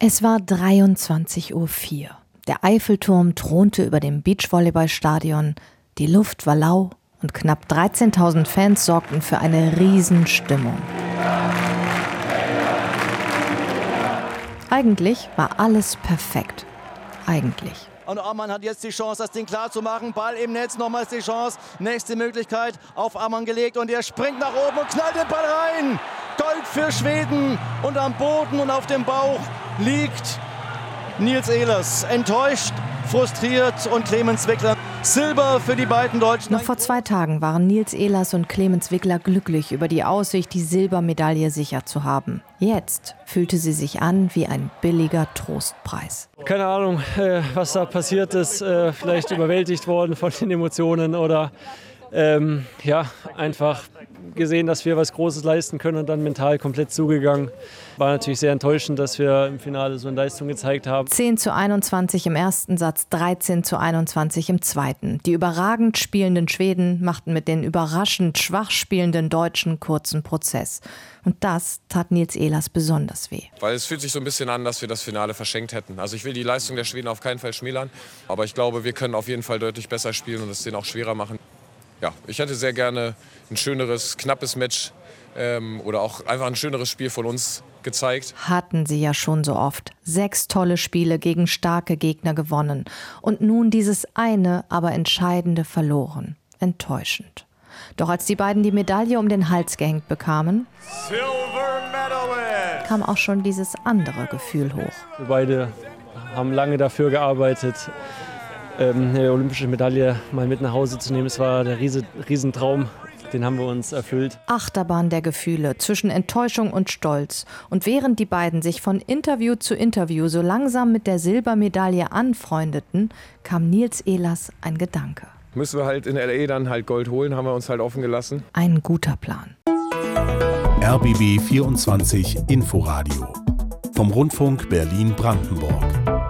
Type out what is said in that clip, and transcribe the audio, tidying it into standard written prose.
Es war 23:04 Uhr. Der Eiffelturm thronte über dem Beachvolleyballstadion, die Luft war lau und knapp 13.000 Fans sorgten für eine Riesenstimmung. Eigentlich war alles perfekt. Eigentlich. Und Ammann hat jetzt die Chance, das Ding klar zu machen. Ball im Netz, nochmals die Chance. Nächste Möglichkeit auf Ammann gelegt und er springt nach oben und knallt den Ball rein. Gold für Schweden und am Boden und auf dem Bauch liegt Nils Ehlers. Enttäuscht, frustriert und Clemens Wickler. Silber für die beiden Deutschen. Noch vor 2 Tagen waren Nils Ehlers und Clemens Wickler glücklich über die Aussicht, die Silbermedaille sicher zu haben. Jetzt fühlte sie sich an wie ein billiger Trostpreis. Keine Ahnung, was da passiert ist. Vielleicht überwältigt worden von den Emotionen oder einfach gesehen, dass wir was Großes leisten können und dann mental komplett zugegangen. War natürlich sehr enttäuschend, dass wir im Finale so eine Leistung gezeigt haben. 10:21 im ersten Satz, 13:21 im zweiten. Die überragend spielenden Schweden machten mit den überraschend schwach spielenden Deutschen kurzen Prozess. Und das tat Nils Ehlers besonders weh. Weil es fühlt sich so ein bisschen an, dass wir das Finale verschenkt hätten. Also ich will die Leistung der Schweden auf keinen Fall schmälern. Aber ich glaube, wir können auf jeden Fall deutlich besser spielen und es denen auch schwerer machen. Ja, ich hätte sehr gerne ein schöneres, knappes Match oder auch einfach ein schöneres Spiel von uns gezeigt. Hatten sie ja schon so oft. 6 tolle Spiele gegen starke Gegner gewonnen. Und nun dieses eine, aber entscheidende verloren. Enttäuschend. Doch als die beiden die Medaille um den Hals gehängt bekamen, kam auch schon dieses andere Gefühl hoch. Wir beide haben lange dafür gearbeitet, eine olympische Medaille mal mit nach Hause zu nehmen. Es war der Riesentraum, den haben wir uns erfüllt. Achterbahn der Gefühle zwischen Enttäuschung und Stolz. Und während die beiden sich von Interview zu Interview so langsam mit der Silbermedaille anfreundeten, kam Nils Ehlers ein Gedanke. Müssen wir halt in L.A. dann halt Gold holen, haben wir uns halt offen gelassen. Ein guter Plan. RBB 24 Inforadio vom Rundfunk Berlin-Brandenburg.